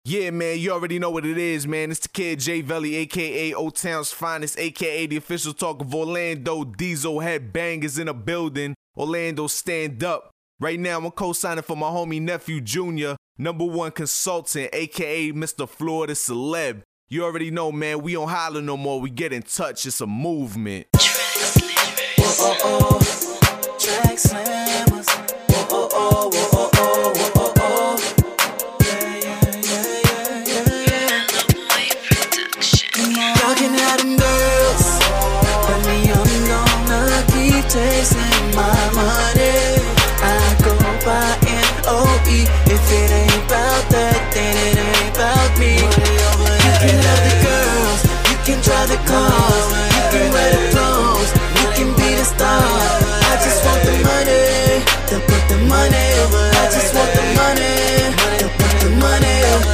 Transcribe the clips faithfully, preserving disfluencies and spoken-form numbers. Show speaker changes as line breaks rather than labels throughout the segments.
Yeah, man, you already know what it is, man. It's the kid Jay Velli, a k a. O-Town's finest, a k a the official talk of Orlando. Diesel headbangers in a building. Orlando, stand up. Right now, I'm co-signing for my homie nephew Junior, number one consultant, a k a. Mister Florida Celeb. You already know, man, we don't holler no more. We get in touch. It's a movement.
Oh, oh, oh. Track slammers. Oh, oh, oh, oh, oh, oh, oh, oh. Talking at them girls, but me, I'm gonna keep chasing my money. I go by N O E. If it ain't about that, then it ain't about me. You can love the girls, you can drive the cars, you can wear the clothes, you can be the star. I just want the money, to put the money. I just want the money, to put the money.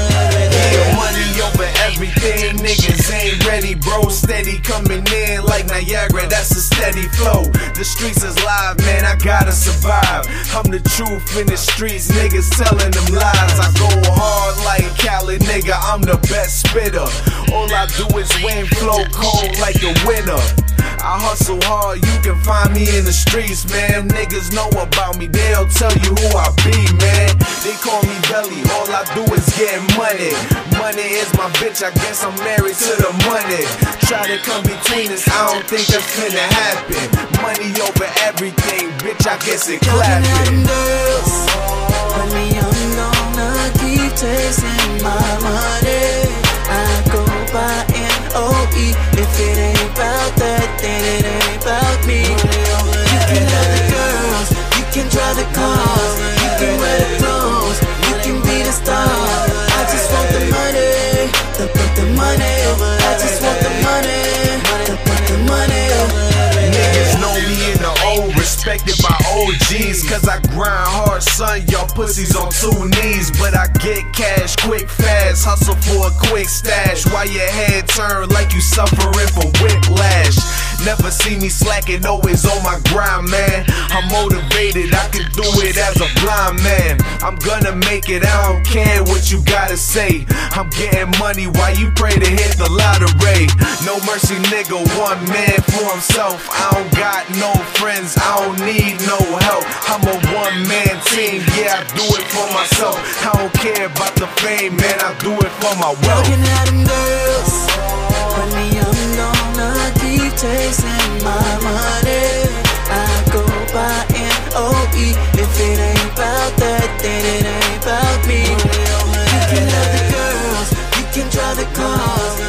Yeah, money over everything, niggas ain't ready, bro. Steady coming in like Niagara, that's a steady flow. The streets is live, man, I gotta survive. I'm the truth in the streets, niggas telling them lies. I go hard like Cali, nigga, I'm the best spitter. All I do is win, flow cold like the winter. I hustle hard, you can find me in the streets, man. Niggas know about me, they'll tell you who I be, man. They call me Velli, all I do is get money. Money is my bitch, I guess I'm married to the money. Try to come between us, I don't think that's finna happen. Money over everything, bitch, I guess it clapping.
Girls, but me, I'm gonna keep chasing my money. I go by N O E. If it ain't about that, then it ain't about me. You can love the girls, you can drive the cars, you can wear the clothes, you can be the star. I just want the money, to put the money. I just want the money, to put the money.
Niggas know me in the O, respected by O Gs. Cause I grind hard, son, y'all pussies on two knees. But I get cash quick, fast, hustle for a quick stash. While your head turn like you suffering from whiplash. Never see me slacking, always on my grind, man. I'm motivated, I can do it as a blind man. I'm gonna make it, I don't care what you gotta say. I'm getting money while you pray to hit the lottery. No mercy, nigga, one man for himself. I don't got no friends, I don't need no help. I'm a one-man team, yeah, I do it for myself. I don't care about the fame, man, I do it for my wealth.
Looking at them girls, but me, I'm gonna keep chasing my money. I go by N O E. If it ain't about that, then it ain't about me. You can love the girls, you can drive the cars,